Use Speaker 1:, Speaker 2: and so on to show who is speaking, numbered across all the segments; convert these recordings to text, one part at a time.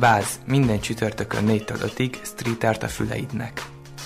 Speaker 1: Báz, minden csütörtökön 4-től 5-ig street art a füleidnek.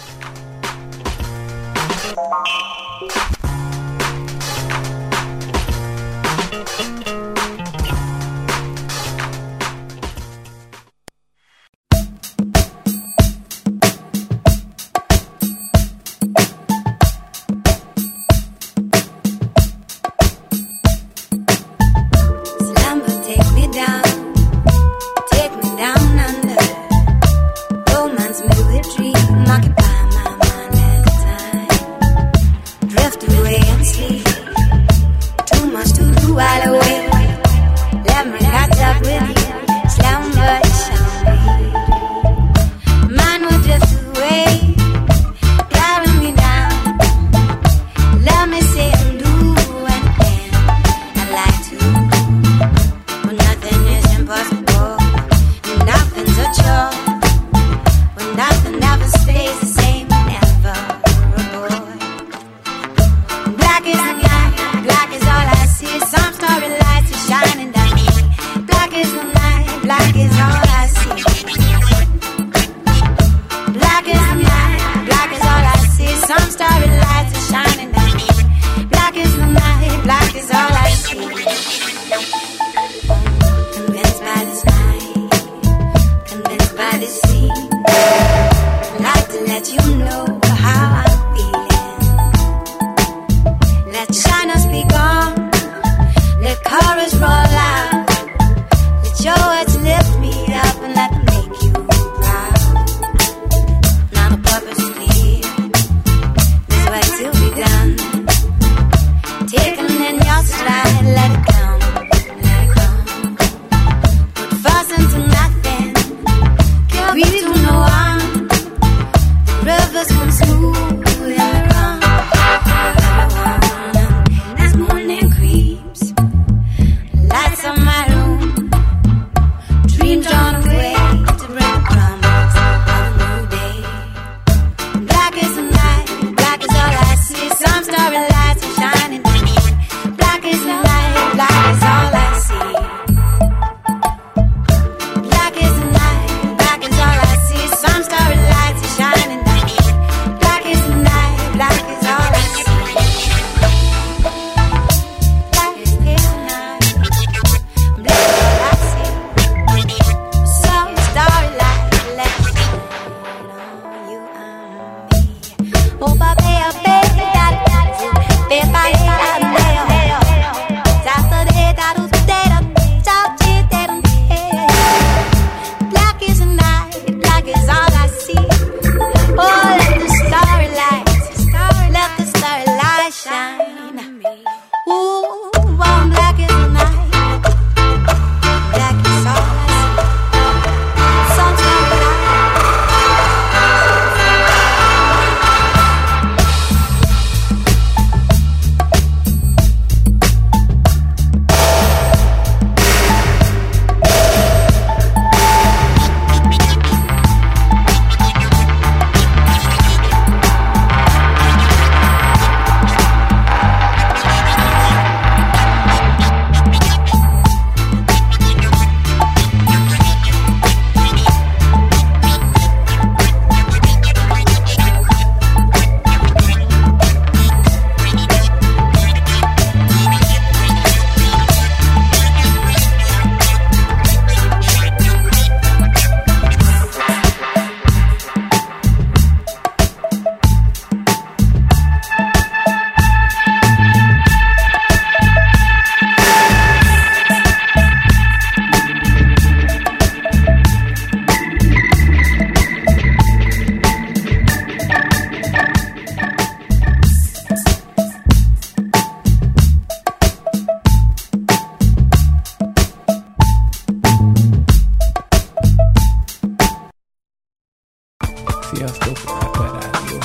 Speaker 2: Sziasztok, Ákver Rádió.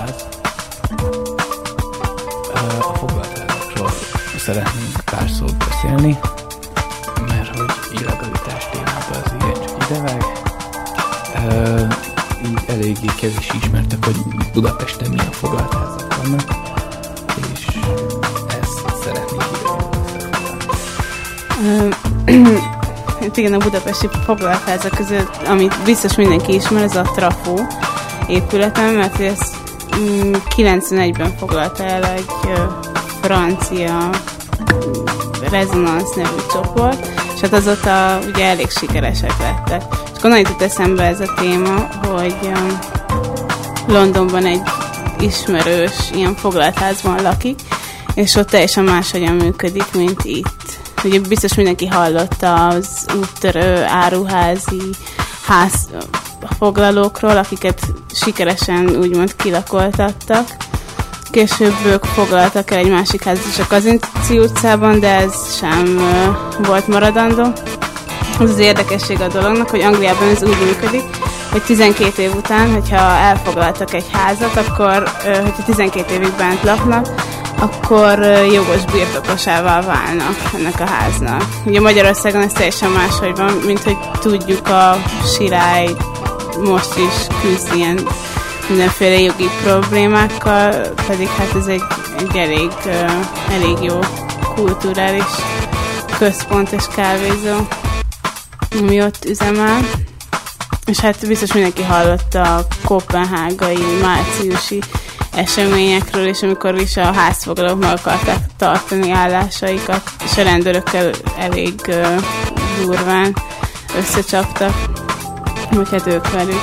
Speaker 2: A foglaltázásról szeretnénk pár szót beszélni, mert hogy illegalitás témában az igencsak idevág. Így eléggé kevés ismertek, hogy Budapesten milyen foglaltázak vannak, és ezt szeretnék ide.
Speaker 3: igen, a budapesti foglaltházak között, amit biztos mindenki ismer, ez a Trafó épületen, mert ez 91-ben foglalta el egy francia Resonance nevű csoport, és hát azóta ugye elég sikeresek lettek. És onnan jutott eszembe ez a téma, hogy Londonban egy ismerős ilyen foglaltházban lakik, és ott teljesen máshogyan működik, mint itt. Ugye biztos mindenki hallotta az úttörő áruházi házfoglalókról, akiket sikeresen úgymond kilakoltattak. Később ők foglaltak el egy másik házat is a Kazinci utcában, de ez sem volt maradandó. Az érdekesség a dolognak, hogy Angliában ez úgy működik, hogy 12 év után, hogyha elfoglaltak egy házat, akkor, hogyha 12 évig bent laknak, akkor jogos birtokosává válnak ennek a háznak. Ugye Magyarországon ez teljesen máshogy van, mint hogy tudjuk, a Sirály most is küzd ilyen mindenféle jogi problémákkal, pedig hát ez egy elég jó kulturális központ és kávézó, ami ott üzemel. És hát biztos mindenki hallotta a koppenhágai márciusi eseményekről, és amikor is a házfoglalók meg akarták tartani állásaikat, és a rendőrökkel elég durván összecsaptak, vagy hát ők velük.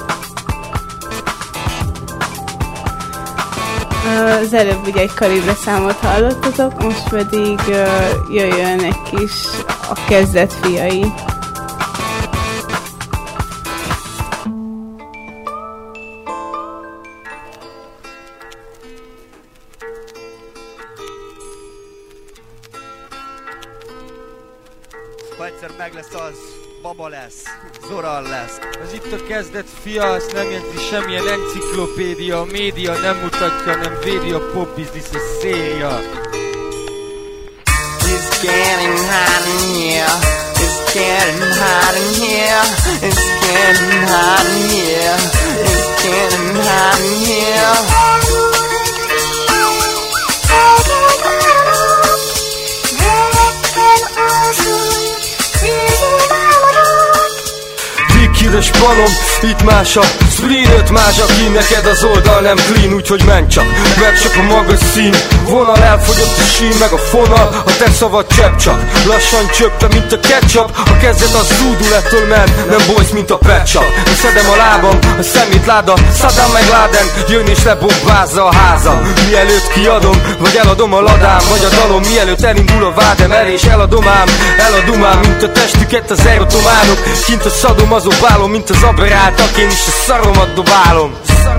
Speaker 3: Az előbb ugye egy kalibre számot hallottatok, most pedig jöjjön egy kis a kezdet fiai.
Speaker 4: Ha egyszer meg lesz az, baba lesz, Zoran lesz. Az itt a kezdet fia, azt nem jegyzi semmilyen enciklopédia, a média nem mutatja, nem védi a popbiznisz, a széria.
Speaker 5: It's getting hot in here, it's getting hot in here, it's getting hot in here, it's getting hot in here.
Speaker 4: Híres balom, itt más a screen, más aki neked az oldal nem clean, úgyhogy menj csak, mert csak a magas szín. Vonal elfogyott a sín, meg a fonal, a te szavad csepp csak. Lassan csöppe, mint a ketchup, a kezdet az zúdul ettől, mert nem bolysz, mint a petchup. Szedem a lábam, a szemétláda, Saddam meg Laden, jön és lebombázza a házam. Mielőtt kiadom, vagy eladom a ladám, vagy a dalom, mielőtt elindul a vádem, el és eladom ám, mint a testüket az erotománok. Kint a szadom, azok bálom, mint az aberráltak, én is a szaromat dobálom.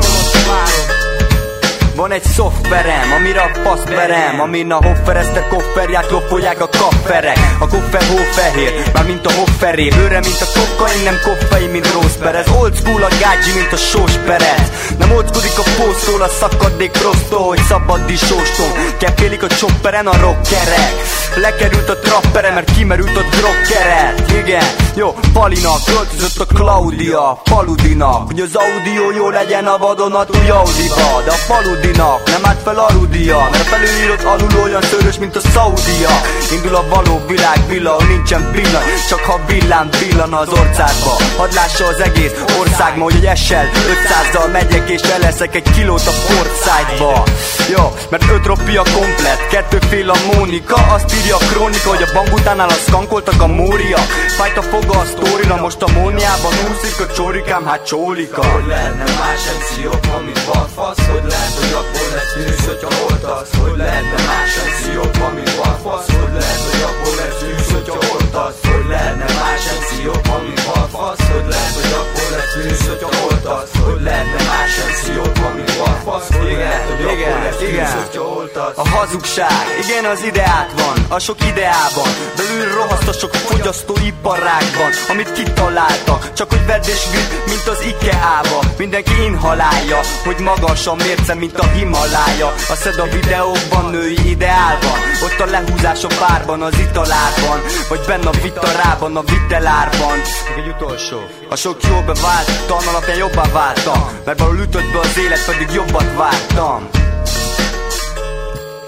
Speaker 5: Van egy szoftverem, amire a paszt verem, amin a hoffereszter kofferják, lopolják a kafferek. A koffer hófehér, már mint a hofferé, bőre, mint a kokain, nem koffein, mint rossz perez. Old school a gágyi, mint a sós perez. Nem oldkodik a pósztól, a szakadék prostó, hogy szabad is sóstom. Kepélik a chopperen a rockerek. Lekerült a trappere, mert kimerült a drokkeret. Igen, jó, Palinak költözött a Claudia Faludinak, hogy az audio jó legyen a vadonatúj Audiba. De a Faludinak nem állt fel aludia, mert a felülírott alul olyan szörös, mint a Szaudia. Indul a való világ villa, ahol nincsen pillanat, csak ha villám villan az orcádba. Hadd lássa az egész ország ma, hogy egy essel 500-dal megyek és eleszek egy kilót a Portside-ba. Jó, mert 5 roppi a komplet, 2 fél a Mónika. Azt írja a krónika, hogy a bank utánál a szkankoltak a Mória. Fájt a foga a sztórira, most a Móniában úszik a csorikám, hát csólika.
Speaker 6: Hogy lehetne más MC jobb, amit balfasz? Hogy lehet, hogy abból lesz tűz, hogyha oltasz? Hogy lehetne más MC jobb, amit balfasz? Hogy lehet, hogy abból lesz tűz, hogyha oltasz? Hogy lehetne más MC jobb, amit balfasz? Hogy lehet, hogy abból lesz tűz, hogyha oltasz? Hogy lehetne más MC jobb, amit balfasz? Hogy lehet, hogy abból lesz tűz, hogyha oltasz?
Speaker 5: A hazugság, igen, az ideát van, a sok ideában. Belül rohaszt a sok fogyasztóiparágban, amit kitalálta, csak hogy vedd és vidd, mint az IKEA-ba. Mindenki inhalálja, hogy magas a mérce, mint a Himalája. A szed a videókban, női ideálban, ott a lehúzás a bárban, az italárban, vagy benne a vitarában, a vitelárban. Még egy utolsó. A sok jól bevált, tan alapján jobbá váltam, mert valahol ütött be az élet, pedig jobbat vártam.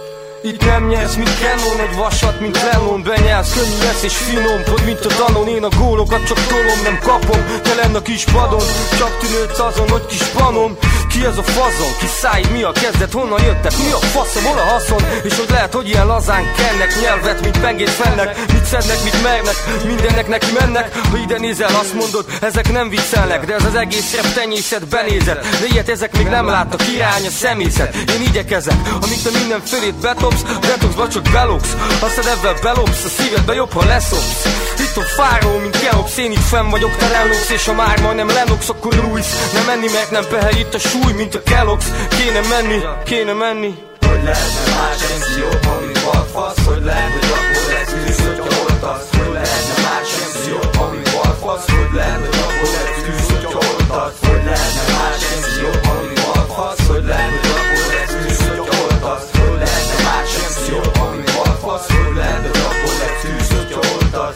Speaker 4: Itt nem nyersz, mint Canon, egy vasat, mint Lennon. Benyelsz, könnyű lesz és finom, pont mint a Danon. Én a gólokat csak tolom, nem kapom, te lenn a kis padon. Csak tűnődsz azon, hogy kis panom. Ki ez a fazon? Ki szállít? Mi a kezdet? Honnan jöttek? Mi a faszom? Hol a haszon? És hogy lehet, hogy ilyen lazán kennek nyelvet, mint pengét fennek. Mit szednek, mit mernek, mindennek neki mennek. Ha ide nézel, azt mondod, ezek nem viccelnek. De ez az egész rap tenyészet benézett. De ilyet ezek még nem láttak, irány a szemészet. Én igyekezek, amíg te minden fölét betopsz, detoxba csak belopsz. Aztán ebben belopsz, a szívedbe jobb, ha leszopsz. Itt a fáró, mint Keops, én itt fenn vagyok, te lelopsz. És ha már ma nem Lennox, akkor Louis. Nem menni, mert nem pehely itt a súly, mint a Kellogg's. Kéne menni.
Speaker 6: Hogy lehetne más MC jobb, amit balfasz? Hogy lehet, hogy akkor lesz tűz, hogyha oltasz? Hogy lehetne más MC jobb, amit balfasz? Hogy lehet, hogy akkor lesz tűz, hogyha oltasz? Hogy lehetne más MC jobb, amit balfasz? Hogy lehet, hogy akkor lesz tűz, hogyha oltasz? Hogy lehetne más MC jobb, amit balfasz? Hogy lehet, hogy akkor lesz tűz, hogyha oltasz?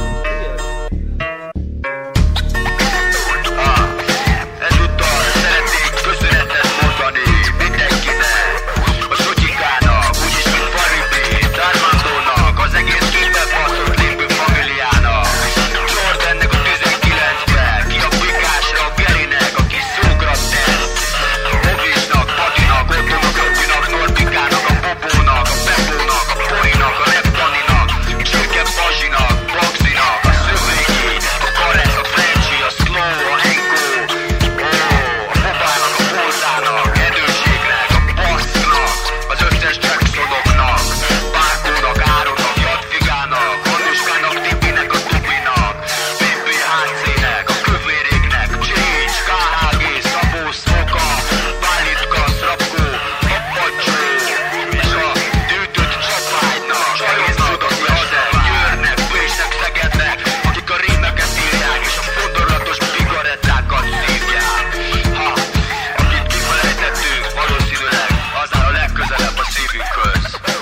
Speaker 7: Ezúttal szeretnék köszönetet mondani mindenkinek, a Sotyikának, úgyis mint Faribi, Darmandónak, az egész kibebaszott Limbu familiának, Jordannek a 19-ben, ki a Pikásra, a Gerinek, a kis Szókrat tesz, Mogisnak, Patinak, Ottónak, Robinak, Norbikának, a Bobónak, a Bebónak, a Porinak, a Reptaninak, Csirke Bazsinak, Bagzinak, a Szövégi, a Karesz, a Frencsi, a Slow, a Enko, a Bobának, a Bolzának, Edőségnek, a Baszknak, az összes Jacksonoknak, Bárkónak, Áronnak, Jadvigának, Anduskának, Tibinek, a Tubinak, BBHC-nek, a Kövéréknek, Csícs, KHG, Szabó, Szoka, Pálitka, Szrapkó, Papacsó, és a Tűtött Csapágynak, Csajoznak, a Győrnek, Pécsnek, Szegednek, akik a rímeket írják, és a fondorlatos cigarettákat szívják. Ha, akit kifelejtettünk, valószínűleg az áll a legközelebb a szívünkhöz.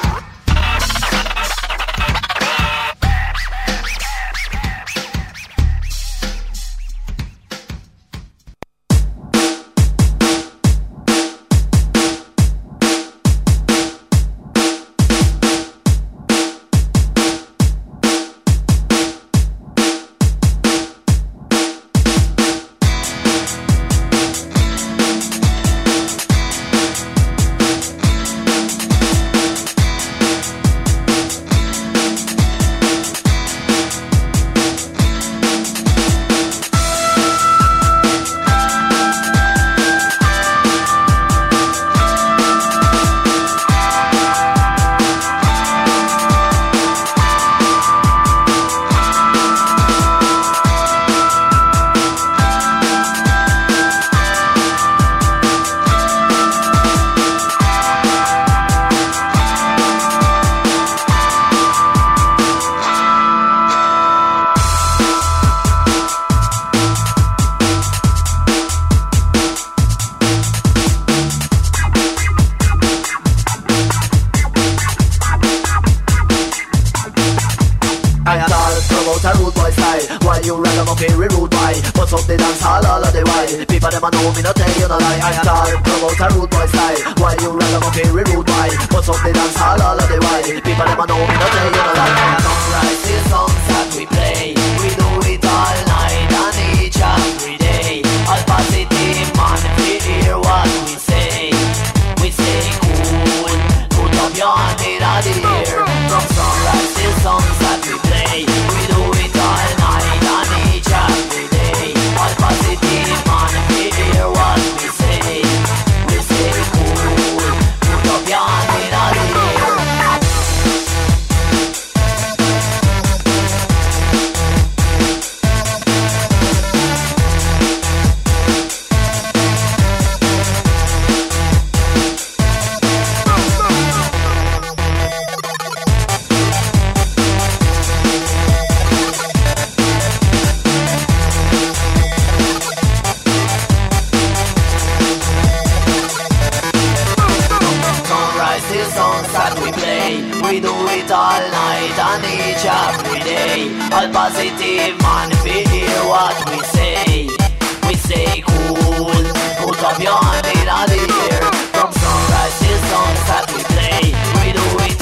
Speaker 8: I am all promote a rude boy style. While you rag them up very rude boy. But up the dance hall all of the while. People them a know me, no tell you no lie. I am all promote a rude boy style. While you rag them up very rude boy. But up the dance hall all of the while. People them a know me, no tell you no lie. I don't write the songs that we play. We do it all night and each every day. All positive man, we hear what we say. We say cool. Put up your hand in the air. From sunrise till sunset we play. We do it all night and each every day. All positive man, we hear what we say. We say cool. Put up your hand in the air. We do it all night and each every day. All positive man, we hear what we say. We say cool, put up your hand in the air. From sunrise till sunset we play. We do it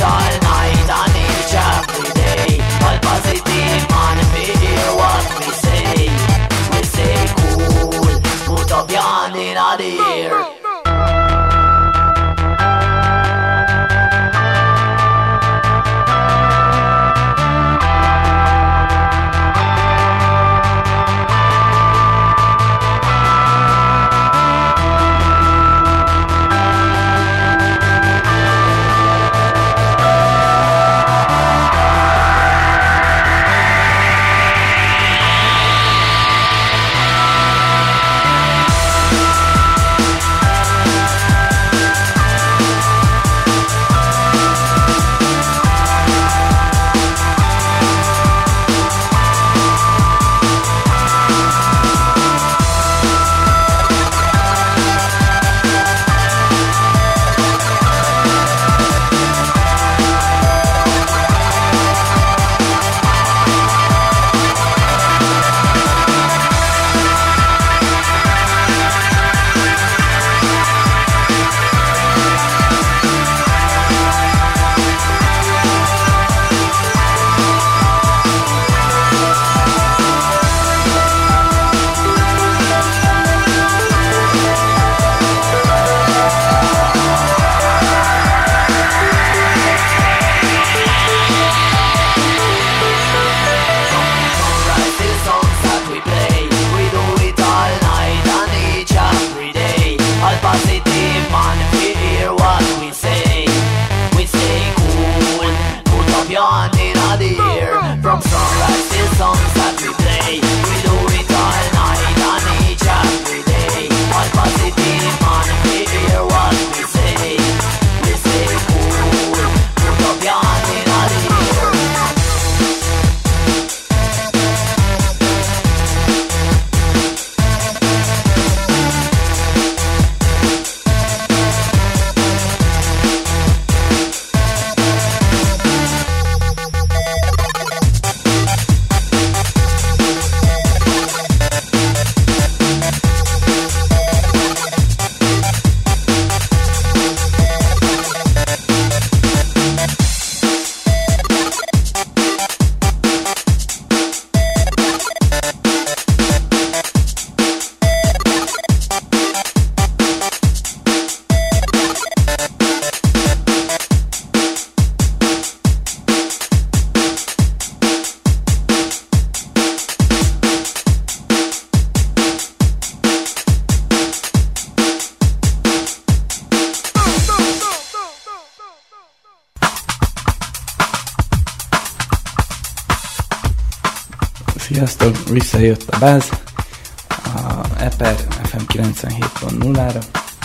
Speaker 2: Sziasztok, visszajött a Báz, a Eper FM 97.0-ra.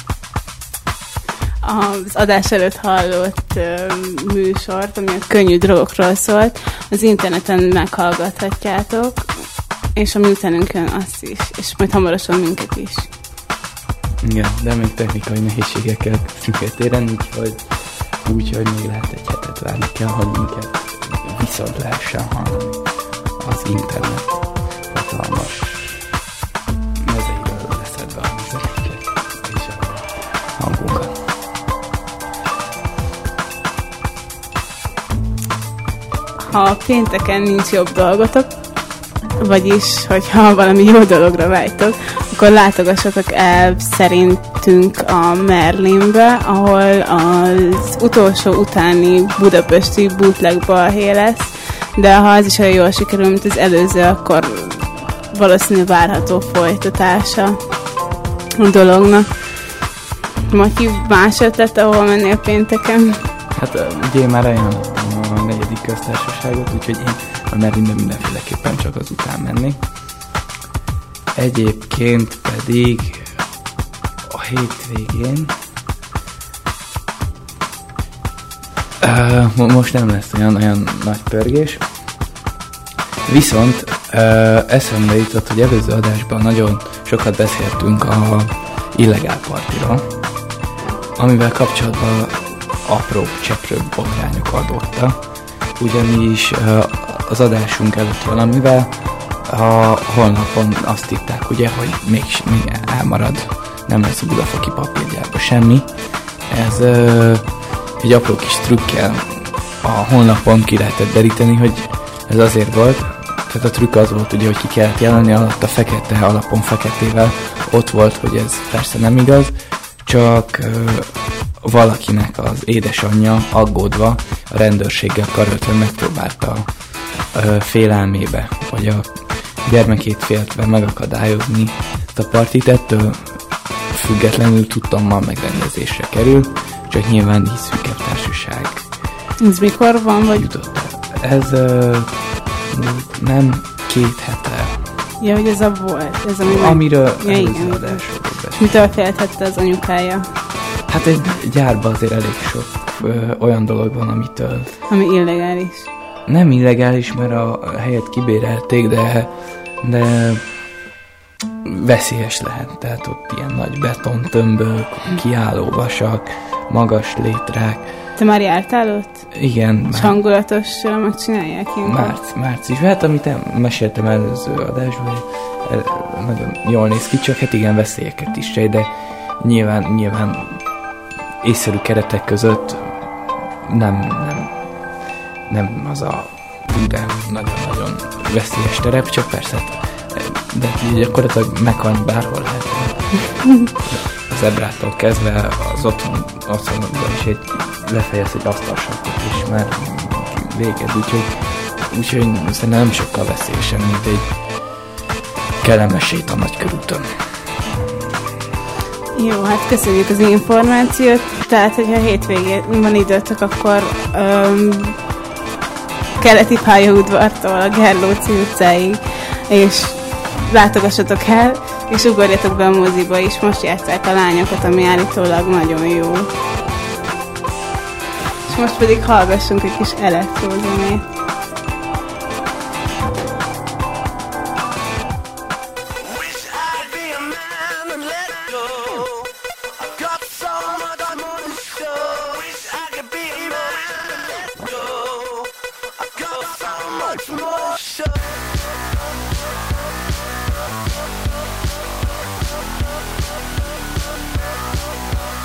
Speaker 3: Az adás előtt hallott műsort, ami a könnyű drogokról szólt, az interneten meghallgathatjátok, és ami utánunk azt is, és majd hamarosan minket is.
Speaker 2: Igen, de még technikai nehézségekkel szünket éren, úgyhogy még lehet egy hetet várni kell, hogy minket viszont lehessen hallani. Az internet hatalmas mezeiről leszedve a műzereket és a hangunkat.
Speaker 3: Ha pénteken nincs jobb dolgotok, vagyis, hogyha valami jó dologra vágytok, akkor látogassatok el szerintünk a Merlinbe, ahol az utolsó utáni budapesti bootleg balhé lesz, de ha az is olyan jól sikerül, mint az előző, akkor valószínűleg várható folytatása a dolognak. Matyi, más ötlet, ahol mennél pénteken?
Speaker 2: Hát ugye én már ajánlottam a 4. köztársaságot, úgyhogy én a Merlinben mindenféleképpen csak az után mennék. Egyébként pedig a hétvégén most nem lesz olyan nagy pörgés, viszont eszembe jutott, hogy előző adásban nagyon sokat beszéltünk a illegál partiról, amivel kapcsolatban apró, cseprőbb botrányok adottak, ugyanis az adásunk előtt valamivel a honlapon azt írták, ugye, hogy még elmarad, nem lesz a budafaki papírgyárban semmi. Ez egy apró kis trükkel a honlapon ki lehetett deríteni, hogy ez azért volt, tehát a trükk az volt ugye, hogy ki kellett jelölni, alatt a fekete alapon feketével ott volt, hogy ez persze nem igaz, csak valakinek az édesanyja aggódva a rendőrséggel karöltve megpróbálta félelmébe, vagy a gyermekét féltve megakadályozni ezt a partit. Ettől függetlenül tudtommal megrendezésre kerül, csak nyilván így szűkebb társaság.
Speaker 3: Ez mikor van, vagy?
Speaker 2: Jutott. Ez nem 2 hete.
Speaker 3: Ja, hogy ez a volt. Ez
Speaker 2: amiről előző adásról beszélt.
Speaker 3: Mitől félthette az anyukája?
Speaker 2: Hát egy gyárban azért elég sok olyan dolog van, amitől...
Speaker 3: Ami illegális.
Speaker 2: Nem illegális, mert a helyet kibérelték, de veszélyes lehet. Tehát ott ilyen nagy betontömbök, kiálló vasak, magas létrák.
Speaker 3: Te már jártál ott?
Speaker 2: Igen.
Speaker 3: És hangulatossal megcsinálják ilyenkor?
Speaker 2: Március. Hát amit meséltem előző adásban, nagyon jól néz ki, csak hát igen, veszélyeket is sejt, de nyilván észszerű keretek között nem az a de nagyon-nagyon veszélyes terep, csak persze, de gyakorlatilag meghalni bárhol lehet. Az zebrától kezdve az otthonodban is lefejez egy asztalsarkot, és már véged, úgyhogy szerintem nem sokkal veszélyesen, mint egy kellemes sét a Nagykörúton.
Speaker 3: Jó, hát köszönjük az információt. Tehát, hogyha hétvégén van időtök, akkor Keleti pályaudvartól a Gerlóci utcáig, és látogassatok el, és ugorjatok be a moziba is. Most játsszák a lányokat, ami állítólag nagyon jó. És most pedig hallgassunk egy kis elektrózenét.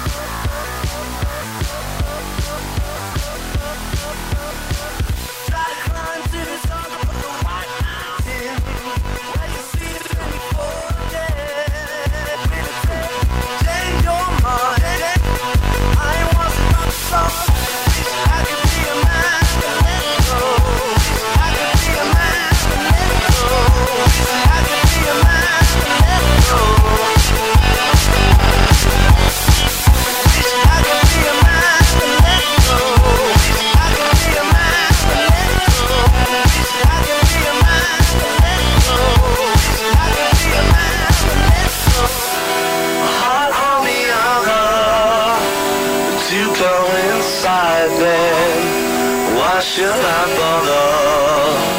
Speaker 6: Try
Speaker 9: go inside then? Why should I bother?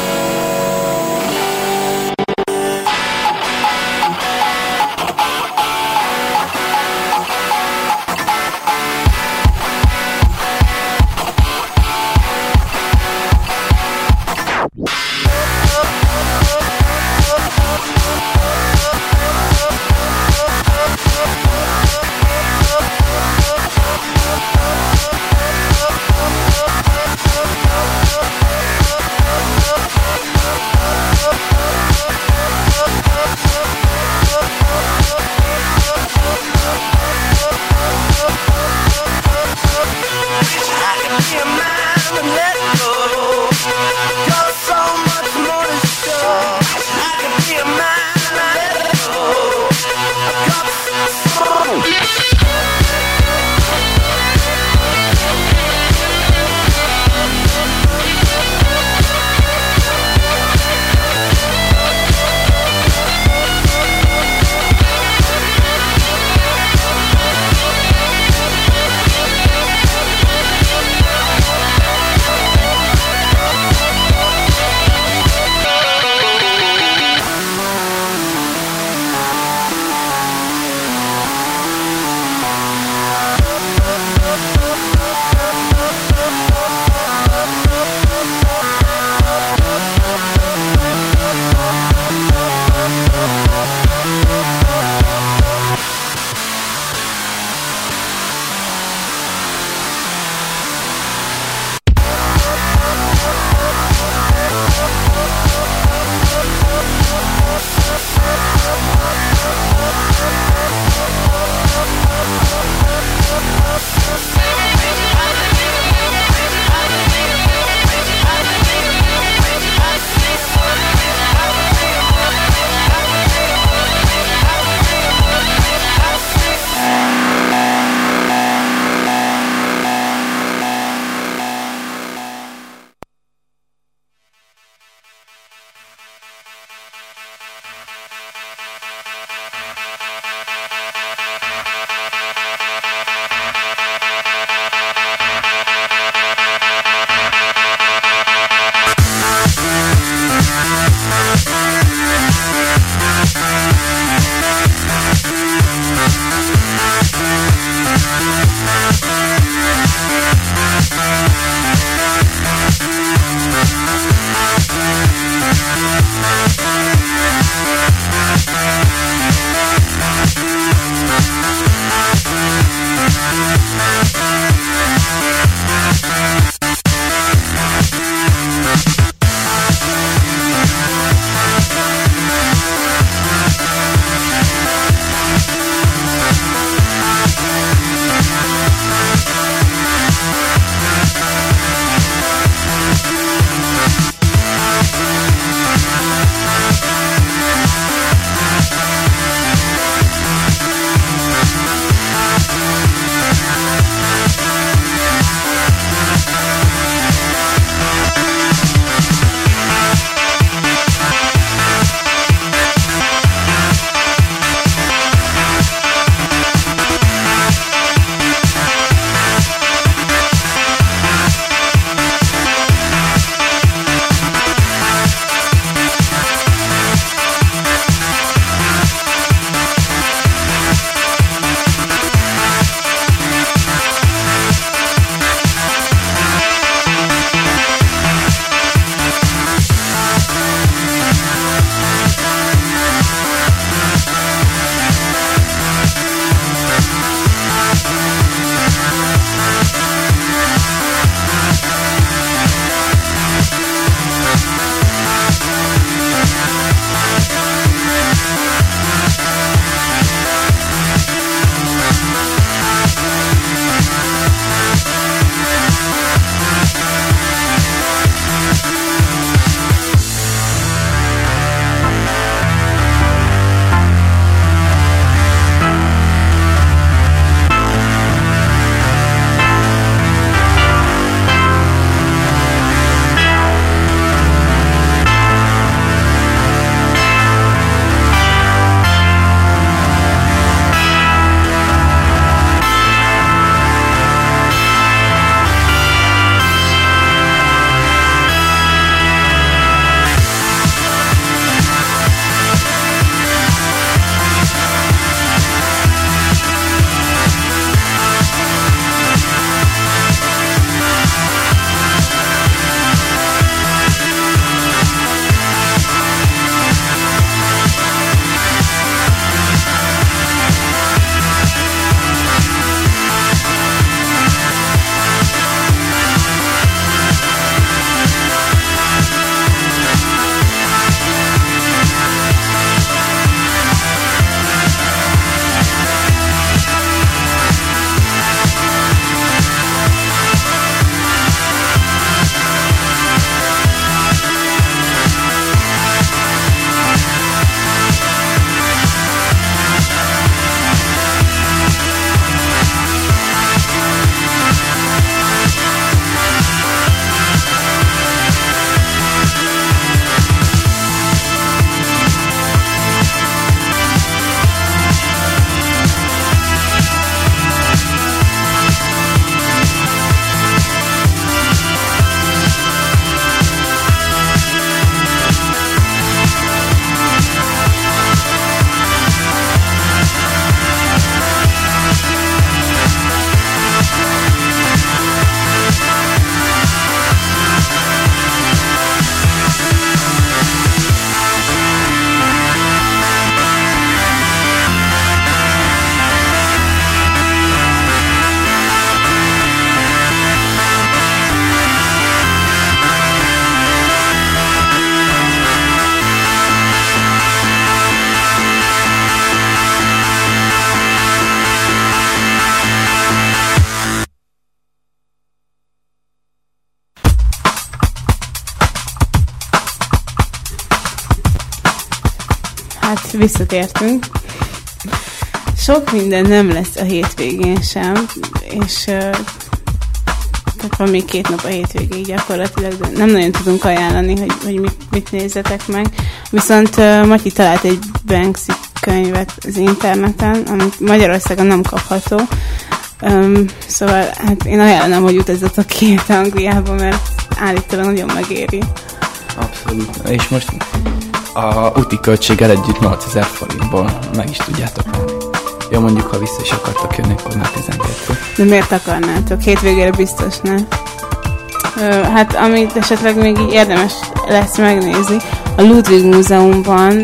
Speaker 3: Hát visszatértünk. Sok minden nem lesz a hétvégén sem, és tehát van még 2 nap a hétvégéig gyakorlatilag, de nem nagyon tudunk ajánlani, hogy mit nézzetek meg. Viszont Matyi talált egy Banksy könyvet az interneten, amit Magyarországon nem kapható. Szóval hát én ajánlom, hogy utazzatok ki Angliába, mert állítólag nagyon megéri.
Speaker 2: Abszolút. És most a úti költséggel együtt 8000 forintból meg is tudjátok venni. Jó, mondjuk, ha vissza is akartak jönni, akkor már 12.
Speaker 3: De miért akarnátok? Hétvégére biztos, ne? Hát, amit esetleg még így érdemes lesz megnézni, a Ludwig Múzeumban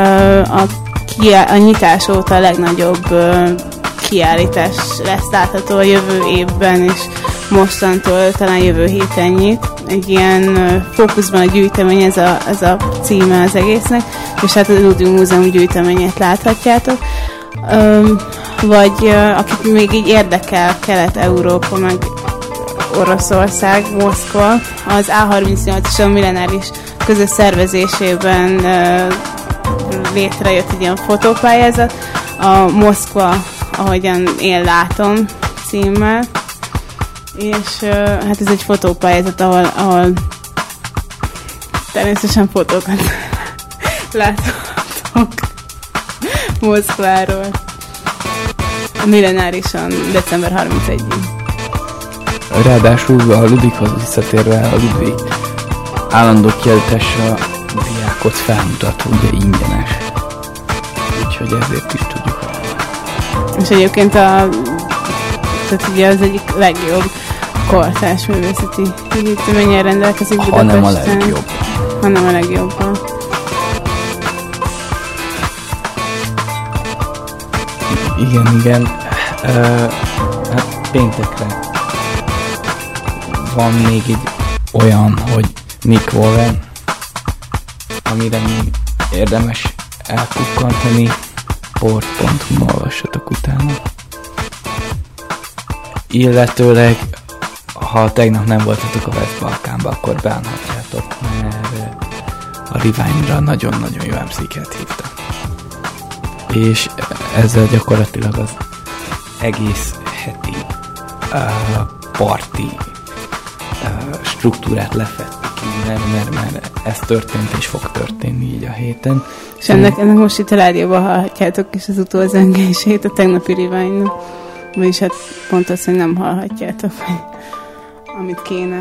Speaker 3: a nyitás óta a legnagyobb kiállítás lesz látható a jövő évben, és mostantól talán jövő héten nyit. Egy ilyen fókuszban a gyűjtemény, ez a címe az egésznek, és hát a Ludwig Múzeum gyűjteményét láthatjátok. Vagy akit még így érdekel Kelet-Európa, meg Oroszország, Moszkva, az A38 és a Millenáris közös szervezésében létrejött egy ilyen fotópályázat, a Moszkva, ahogyan én látom címmel, és hát ez egy fotópályázat, ahol természetesen fotókat láthatok Moszkváról. A Millenárison december 31-ig.
Speaker 2: Ráadásul a Ludwighoz visszatérve, a Ludwig állandó kiállítása diákot felmutató, ugye ingyenes. Úgyhogy ezért is tudjuk hallani.
Speaker 3: És egyébként tehát ugye az egyik legjobb kortárs művészeti gyűjteményen rendelkezik Budapesten.
Speaker 2: Hanem a legjobb.
Speaker 3: Hanem a legjobban.
Speaker 2: Igen. Hát péntekre van még egy olyan, hogy Nick Warren, amire még érdemes elkukkantani, port.hu-n olvassatok utána. Illetőleg, ha tegnap nem voltatok a West Balkánban, akkor bánhatjátok, mert a Rivine-ra nagyon-nagyon jó MC-ket hívtam. És ezzel gyakorlatilag az egész heti parti struktúrát lefettük így, mert ez történt és fog történni így a héten.
Speaker 3: És ennek most itt a rádióban hallhatjátok is az utolzengését a tegnapi Rivine-nak. Vagyis hát pont az, hogy nem hallhatjátok, amit kéne.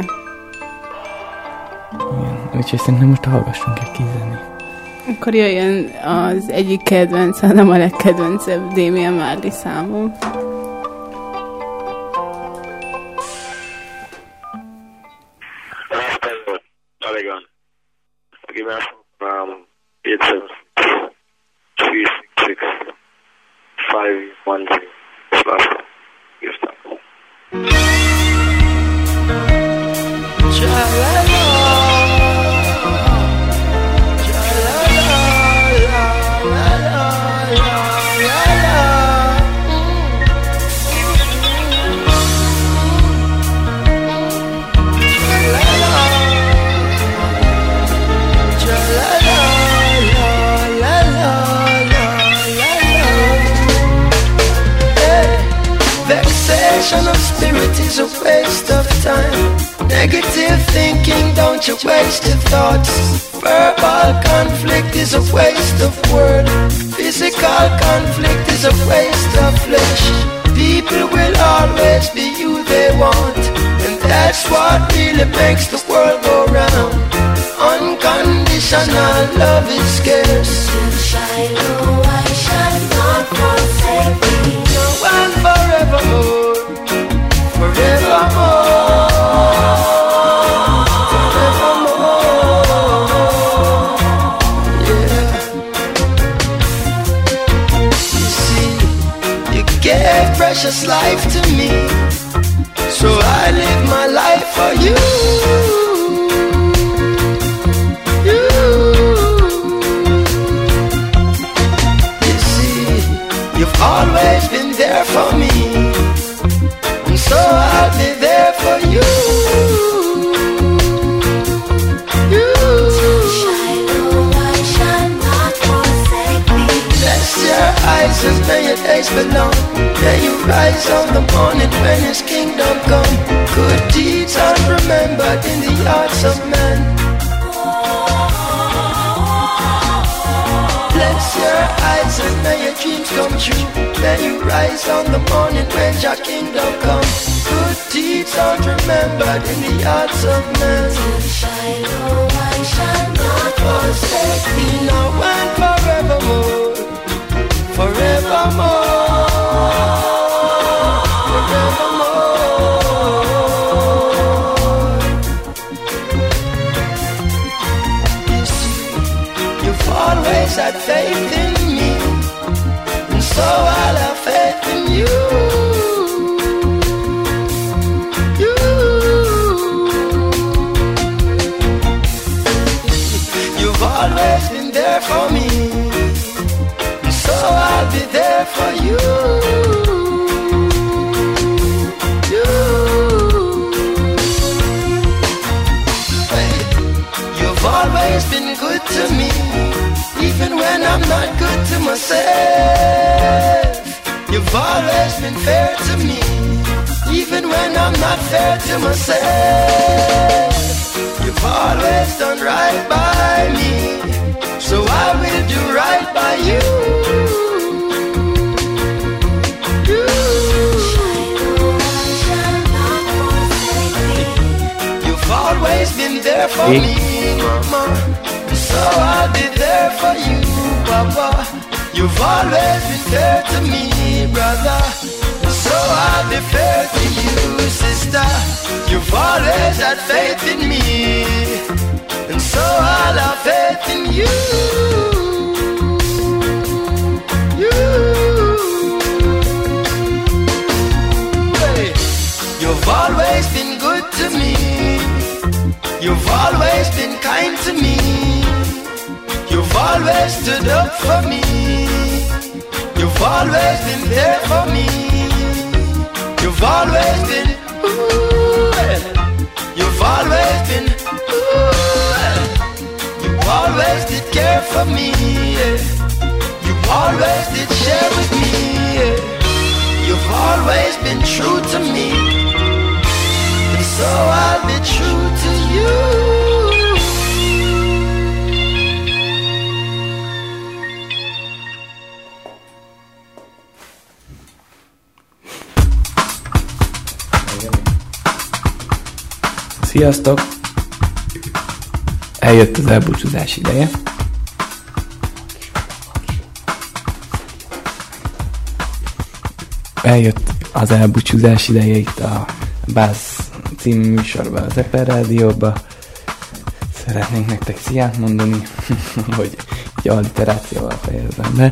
Speaker 2: Igen, úgyhogy szerintem most hallgassunk egy kis zenét.
Speaker 3: Akkor jöjjön az egyik kedvenc, hanem a legkedvencebb Damian Marley számom.
Speaker 10: Telegram. Give me a 876-366-510. Last one. Give time.
Speaker 11: Of spirit is a waste of time. Negative thinking, don't you waste your thoughts. Verbal conflict is a waste of word. Physical conflict is a waste of flesh. People will always be who they want, and that's what really makes the world go round. Unconditional love is scarce.
Speaker 12: Shiloh, I shall not forsake thee.
Speaker 11: No one forevermore. Precious life to me, so I live my life for you. when his kingdom come. Good deeds are remembered in the hearts of men. Bless your eyes and may your dreams come true. May you rise on the morning when your kingdom come. Good deeds are remembered in the hearts of men.
Speaker 12: Shiloh, I shall not forsake thee.
Speaker 11: Now and forevermore, forevermore, forevermore. You see, you've always had faith in me, and so I'll have faith in you. You've always been there for me, so I'll be there for you. Hey, you've always been good to me, even when I'm not good to myself. You've always been fair to me, even when I'm not fair to myself. You've always done right by me, so I will do right by you. You've always been there for me, mama, so I'll be there for you, papa. You've always been fair to me, brother, so I'll be fair to you, sister. You've always had faith in me, and so I'll have faith in you. Hey, you've always been good to me. You've always been kind to me. You've always stood up for me. You've always been there for me. You've always been, you've always been, you always did care for me. You always did share with me. You've always been true to me, and so I'll be true to you.
Speaker 2: Sziasztok! Eljött az elbúcsúzás ideje. Eljött az elbúcsúzás ideje itt a Bász című műsorban, az Eper Rádióban. Szeretnénk nektek sziát mondani, hogy egy alliterációval fejezem be.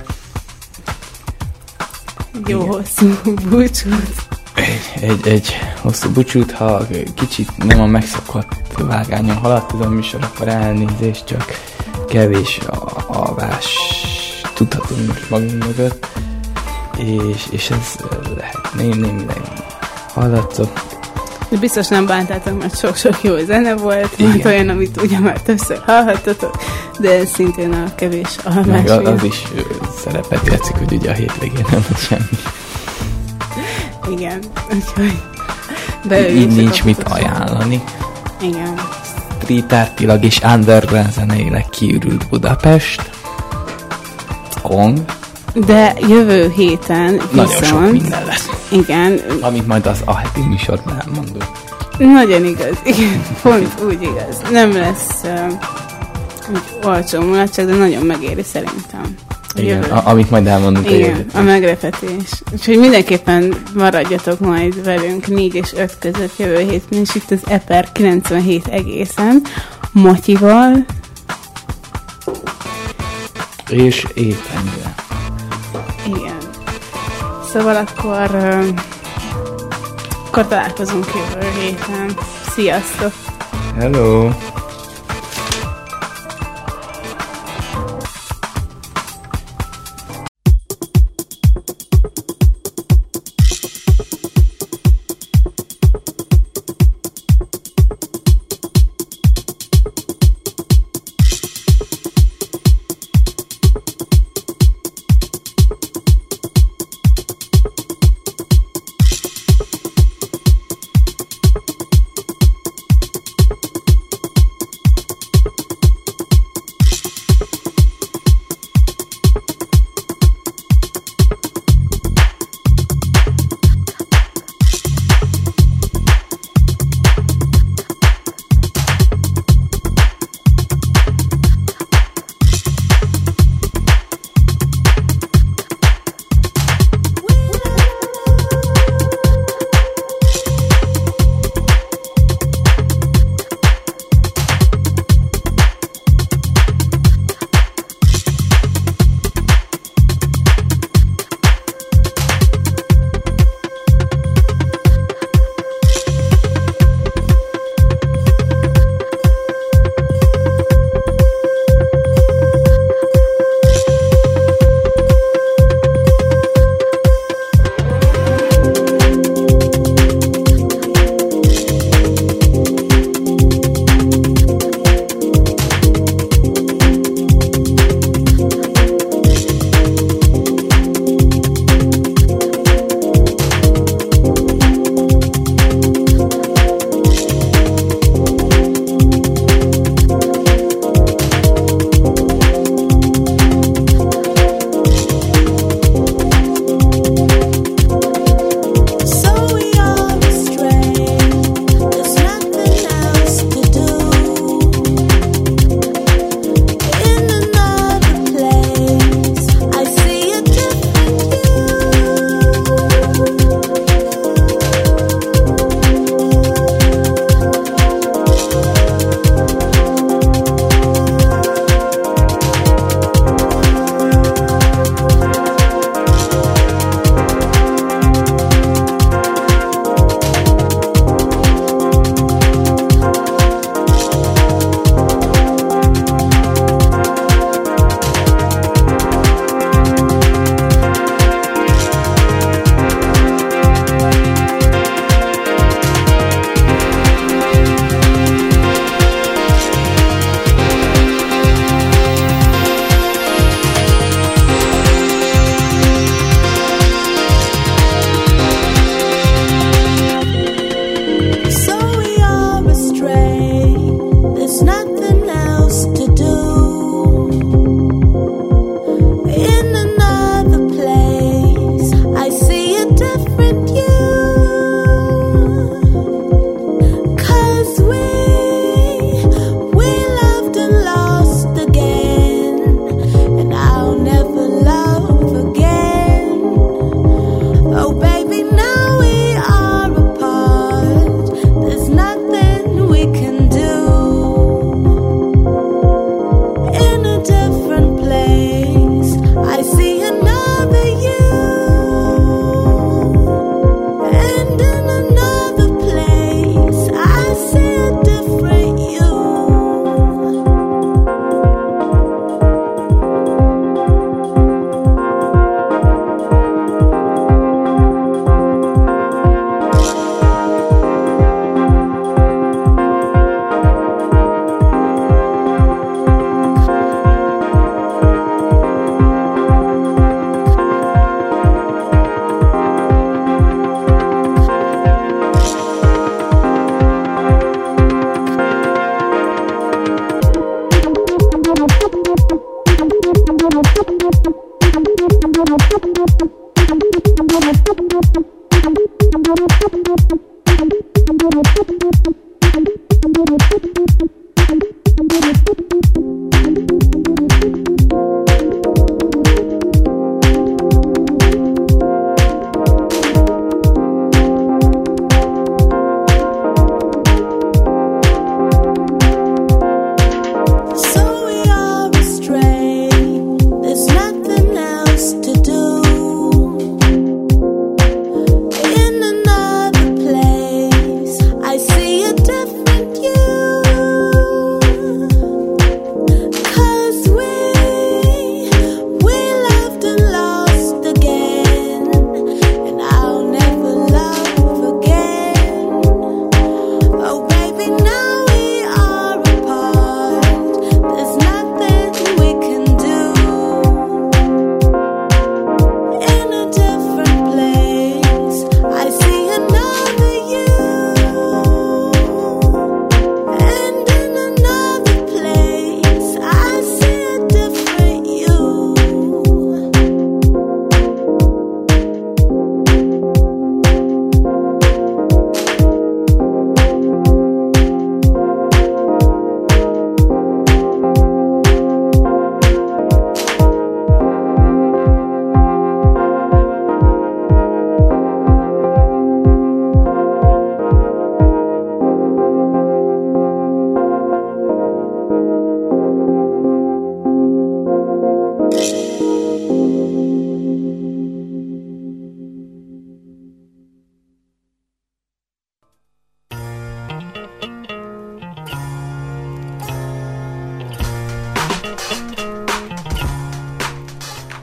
Speaker 3: Jó hosszú búcsút.
Speaker 2: Egy hosszú búcsút, ha kicsit nem a megszokott vágányon haladt ez a műsor, akkor elnézést, csak kevés alvás tudhatunk magunk mögött, és ez lehet némileg hallatszott.
Speaker 3: De biztos nem bántátok, mert sok-sok jó zene volt, mert olyan, amit ugye már többször hallhattatok, de ez szintén a kevés alvás.
Speaker 2: Meg az is szerepet játszik, hogy ugye a hétvégén nem lesz semmi.
Speaker 3: Igen, úgyhogy
Speaker 2: így nincs mit ajánlani.
Speaker 3: Igen.
Speaker 2: Street artilag és underground zeneileg kiürült Budapest. Kong.
Speaker 3: De jövő héten
Speaker 2: nagyon
Speaker 3: viszont...
Speaker 2: sok minden lesz.
Speaker 3: Igen.
Speaker 2: Amit majd az a heti műsorban elmondunk.
Speaker 3: Nagyon igaz, igen, pont úgy igaz. Nem lesz úgy olcsó mulatság, de nagyon megéri szerintem.
Speaker 2: Igen, amit majd elmondunk.
Speaker 3: Igen, a meglepetés. Úgyhogy mindenképpen maradjatok majd velünk 4 és 5 között jövő héten, és itt az Eper 97 egészen Matyival.
Speaker 2: És Étennyel.
Speaker 3: Igen. Szóval akkor találkozunk jövő héten. Sziasztok!
Speaker 2: Hello!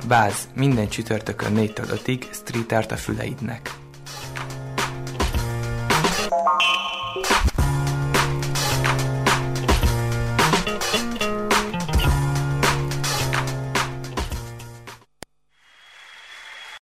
Speaker 1: Báz, minden csütörtökön 4-től 5-ig Street Art a füleidnek.